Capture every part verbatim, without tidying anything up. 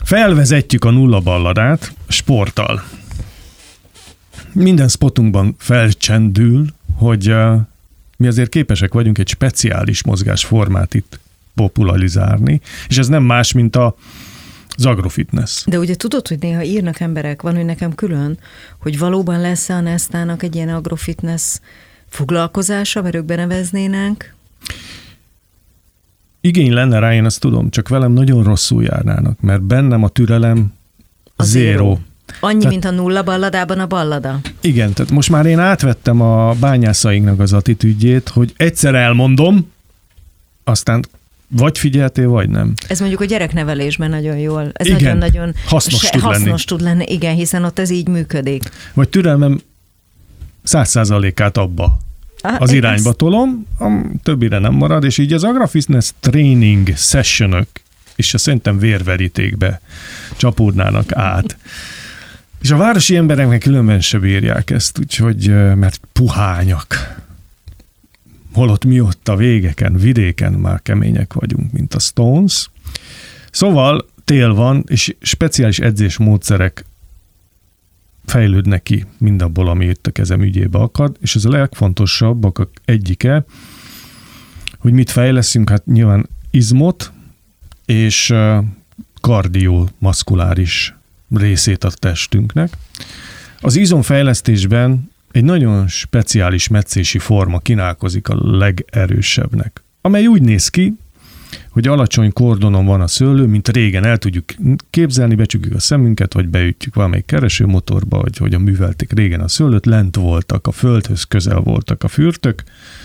Felvezetjük a nulla balladát sporttal. Minden spotunkban felcsendül, hogy uh, mi azért képesek vagyunk egy speciális mozgásformát itt popularizálni, és ez nem más, mint a az agrofitness. De ugye tudod, hogy néha írnak emberek, van, hogy nekem külön, hogy valóban lesz-e a Nestának egy ilyen agrofitness foglalkozása, mert ők beneveznénk? Igény lenne rá, én azt tudom, csak velem nagyon rosszul járnának, mert bennem a türelem a zéro. Annyi, tehát, mint a nulla balladában a ballada. Igen, tehát most már én átvettem a bányászainknak az attitűdjét, hogy egyszer elmondom, aztán vagy figyeltél, vagy nem. Ez mondjuk a gyereknevelésben nagyon jól. Ez igen, nagyon-nagyon hasznos, se, tud, hasznos lenni. tud lenni. Igen, hiszen ott ez így működik. Vagy türelmem száz százalékát abba ah, az irányba ezt... tolom, a többire nem marad, és így az agrofitness training sessionök és szerintem vérverítékbe csapódnának át. És a városi emberek meg különben se bírják ezt, úgyhogy, mert puhányak. Holott mi ott a végeken, vidéken már kemények vagyunk, mint a Stones. Szóval tél van, és speciális edzésmódszerek fejlődnek ki mindabból, ami itt a kezem ügyébe akad, és ez a legfontosabbak egyike, hogy mit fejleszünk, hát nyilván izmot és kardiomaszkuláris részét a testünknek. Az izomfejlesztésben egy nagyon speciális metszési forma kínálkozik a legerősebbnek, amely úgy néz ki, hogy alacsony kordonon van a szőlő, mint régen el tudjuk képzelni, becsukjuk a szemünket, vagy beütjük valamelyik keresőmotorba, vagy hogyan művelték régen a szőlőt, lent voltak, a földhöz közel voltak a fürtök,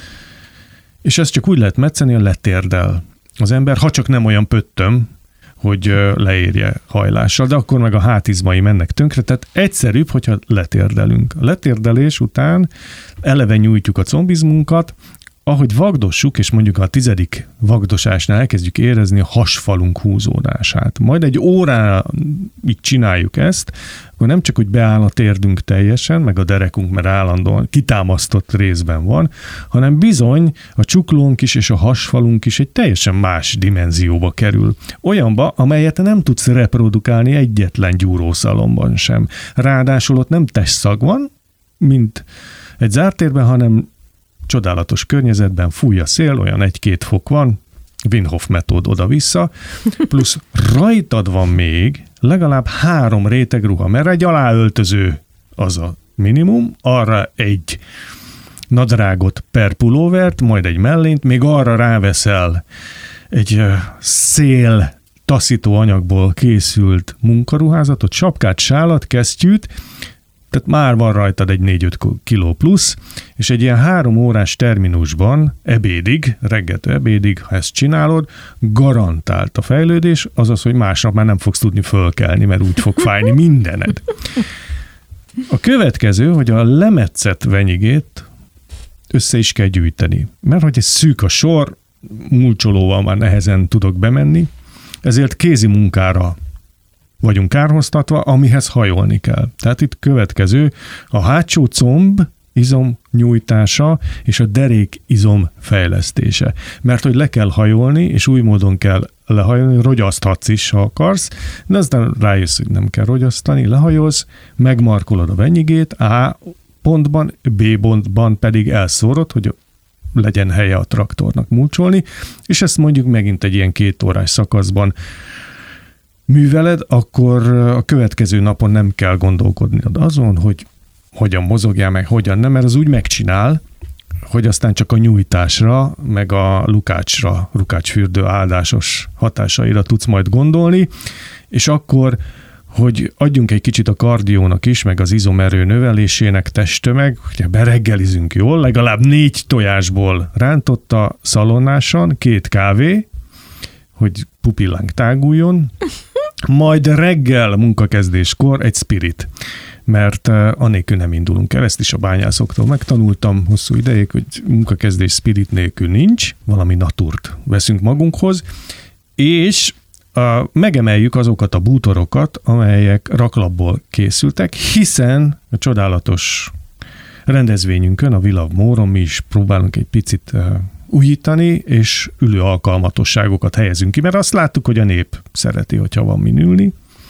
és ezt csak úgy lehet metszeni, a letérdel az ember, ha csak nem olyan pöttöm, hogy leérje hajlással, de akkor meg a hátizmai mennek tönkre, tehát egyszerűbb, hogyha letérdelünk. A letérdelés után eleve nyújtjuk a combizmunkat, ahogy vagdossuk, és mondjuk a tizedik vagdosásnál elkezdjük érezni a hasfalunk húzódását. Majd egy órá így csináljuk ezt, akkor nem csak, hogy beáll a térdünk teljesen, meg a derekunk, mert állandóan kitámasztott részben van, hanem bizony a csuklónk is és a hasfalunk is egy teljesen más dimenzióba kerül. Olyanba, amelyet nem tudsz reprodukálni egyetlen gyúrószalomban sem. Ráadásul ott nem testszag van, mint egy zárt térben, hanem csodálatos környezetben, fúj a szél, olyan egy-két fok van, Wim Hof metód oda-vissza, plusz rajtad van még legalább három réteg ruha, mert egy aláöltöző az a minimum, arra egy nadrágot per pulóvert, majd egy mellényt, még arra ráveszel egy szél taszító anyagból készült munkaruházatot, sapkát, sálat, kesztyűt, tehát már van rajtad egy négy-öt kiló plusz, és egy ilyen három órás terminusban ebédig, reggeltől ebédig, ha ezt csinálod, garantált a fejlődés, azaz, hogy másnap már nem fogsz tudni fölkelni, mert úgy fog fájni mindened. A következő, hogy a lemetszett venyigét össze is kell gyűjteni, mert hogy ez szűk a sor, mulcsolóval már nehezen tudok bemenni, ezért kézi munkára vagyunk kárhoztatva, amihez hajolni kell. Tehát itt következő a hátsó comb izom nyújtása és a derék izom fejlesztése. Mert hogy le kell hajolni, és új módon kell lehajolni, rogyaszthatsz is, ha akarsz, de aztán rájössz, hogy nem kell rogyasztani, lehajolsz, megmarkolod a venyigét, A pontban, B pontban pedig elszórod, hogy legyen helye a traktornak mulcsolni, és ezt mondjuk megint egy ilyen két órás szakaszban műveled, akkor a következő napon nem kell gondolkodnod azon, hogy hogyan mozogjál meg, hogyan nem, mert az úgy megcsinál, hogy aztán csak a nyújtásra, meg a lukácsra, lukácsfürdő áldásos hatásaira tudsz majd gondolni, és akkor, hogy adjunk egy kicsit a kardiónak is, meg az izomerő növelésének testtömeg, hogy bereggelizünk jól, legalább négy tojásból rántotta szalonnásan, két kávé, hogy pupillánk táguljon, majd reggel munkakezdéskor egy spirit, mert anélkül nem indulunk el, ezt is a bányászoktól megtanultam hosszú ideig, hogy munkakezdés spirit nélkül nincs, valami natúrt veszünk magunkhoz, és uh, megemeljük azokat a bútorokat, amelyek raklapból készültek, hiszen a csodálatos rendezvényünkön, a We Love More-on mi is próbálunk egy picit uh, újítani, és ülő alkalmatosságokat helyezünk ki, mert azt láttuk, hogy a nép szereti, hogyha van min ülni.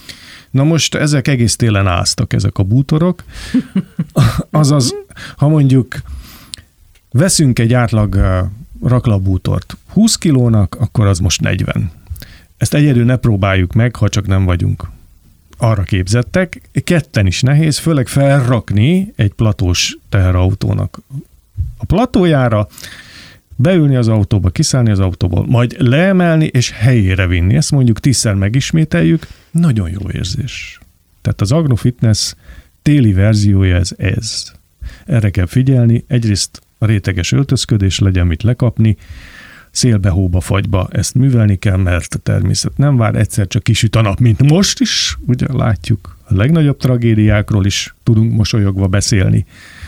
Na most ezek egész télen áztak, ezek a bútorok. Azaz, ha mondjuk veszünk egy átlag raklapbútort húsz kilónak, akkor az most negyven. Ezt egyedül ne próbáljuk meg, ha csak nem vagyunk arra képzettek. Ketten is nehéz, főleg felrakni egy platós teherautónak a platójára, beülni az autóba, kiszállni az autóból, majd leemelni és helyére vinni. Ezt mondjuk tízszer megismételjük, nagyon jó érzés. Tehát az Agrofitness téli verziója ez ez. Erre kell figyelni, egyrészt a réteges öltözködés legyen mit lekapni, szélbe, hóba, fagyba ezt művelni kell, mert a természet nem vár, egyszer csak kisüt a nap, mint most is, ugye látjuk, a legnagyobb tragédiákról is tudunk mosolyogva beszélni,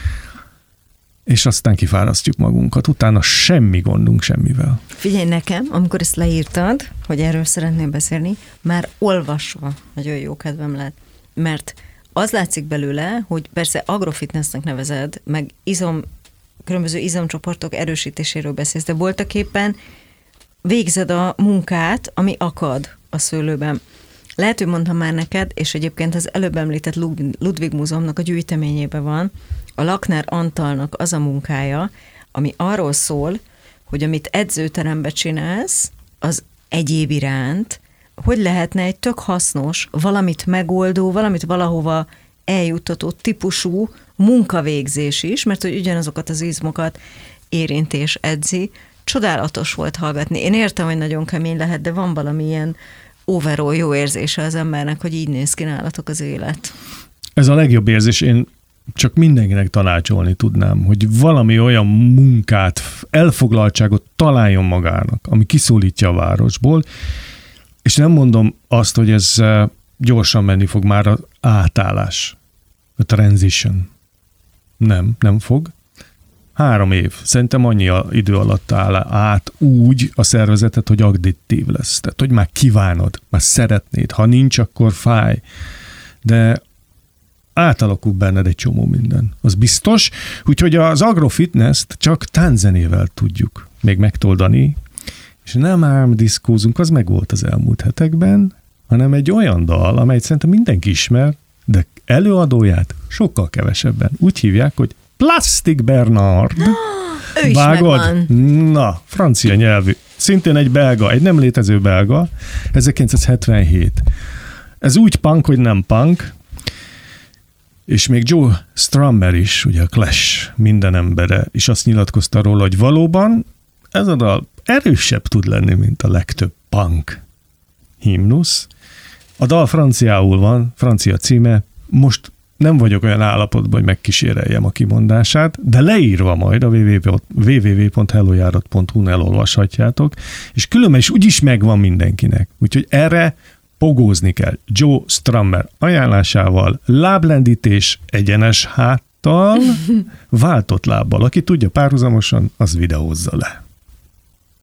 és aztán kifárasztjuk magunkat, utána semmi gondunk semmivel. Figyelj nekem, amikor ezt leírtad, hogy erről szeretném beszélni, már olvasva nagyon jó kedvem lett, mert az látszik belőle, hogy persze agrofitnessnek nevezed, meg izom, különböző izomcsoportok erősítéséről beszélsz, de voltaképpen végzed a munkát, ami akad a szőlőben. Lehet, hogy mondtam már neked, és egyébként az előbb említett Ludwig Múzeumnak a gyűjteményében van, a Lakner Antalnak az a munkája, ami arról szól, hogy amit edzőterembe csinálsz, az egyéb iránt, hogy lehetne egy tök hasznos, valamit megoldó, valamit valahova eljuttató típusú munkavégzés is, mert hogy ugyanazokat az izmokat érinti és edzi. Csodálatos volt hallgatni. Én értem, hogy nagyon kemény lehet, de van valamilyen overall jó érzése az embernek, hogy így néz ki nálatok az élet. Ez a legjobb érzés. Én csak mindenkinek tanácsolni tudnám, hogy valami olyan munkát, elfoglaltságot találjon magának, ami kiszólítja a városból, és nem mondom azt, hogy ez gyorsan menni fog már az átállás, a transition. Nem, nem fog. Három év. Szerintem annyi idő alatt áll át úgy a szervezetet, hogy addiktív lesz. Tehát, hogy már kívánod, már szeretnéd. Ha nincs, akkor fáj. De átalakul benned egy csomó minden. Az biztos. Úgyhogy az agrofitness-t csak tánzenével tudjuk még megtoldani, és nem ám diszkózunk, az meg volt az elmúlt hetekben, hanem egy olyan dal, amelyet szerintem mindenki ismer, de előadóját sokkal kevesebben. Úgy hívják, hogy Plastic Bernard. Ő is Vágod? megvan. Na, francia nyelvű. Szintén egy belga, egy nem létező belga, ezerkilencszázhetvenhét. Ez úgy punk, hogy nem punk, és még Joe Strummer is, ugye a Clash minden embere, és azt nyilatkozta róla, hogy valóban ez a dal erősebb tud lenni, mint a legtöbb punk himnusz. A dal franciául van, francia címe, most nem vagyok olyan állapotban, hogy megkíséreljem a kimondását, de leírva majd a double-u double-u double-u pont hellojárat pont hu-n elolvashatjátok, és különben is úgyis megvan mindenkinek. Úgyhogy erre pogózni kell. Joe Strummer ajánlásával, láblendítés egyenes háttal, váltott lábbal. Aki tudja párhuzamosan, az videózza le.